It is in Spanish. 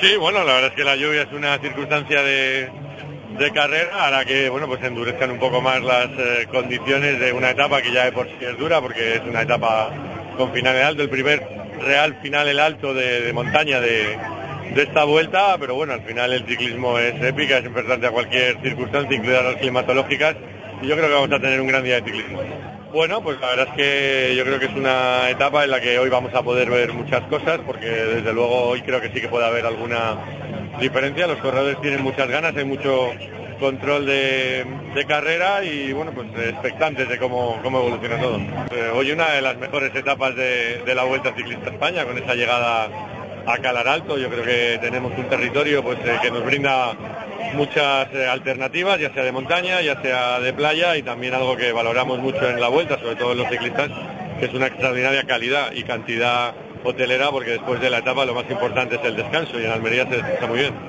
Sí, bueno, la verdad es que la lluvia es una circunstancia de carrera, hará que, bueno, pues endurezcan un poco más las condiciones de una etapa que ya de por sí es dura, porque es una etapa con final en alto, el primer real final en alto de montaña de esta vuelta, pero bueno, al final el ciclismo es épica, es enfrentarse a cualquier circunstancia, incluidas las climatológicas, y yo creo que vamos a tener un gran día de ciclismo. Bueno, pues la verdad es que yo creo que es una etapa en la que hoy vamos a poder ver muchas cosas, porque desde luego hoy creo que sí que puede haber alguna diferencia. Los corredores tienen muchas ganas, hay mucho control de carrera y bueno, pues expectantes de cómo evoluciona todo. Hoy una de las mejores etapas de la Vuelta Ciclista a España, con esa llegada a Calar Alto. Yo creo que tenemos un territorio pues que nos brinda muchas alternativas, ya sea de montaña, ya sea de playa, y también algo que valoramos mucho en la Vuelta, sobre todo en los ciclistas, que es una extraordinaria calidad y cantidad hotelera, porque después de la etapa lo más importante es el descanso, y en Almería se está muy bien.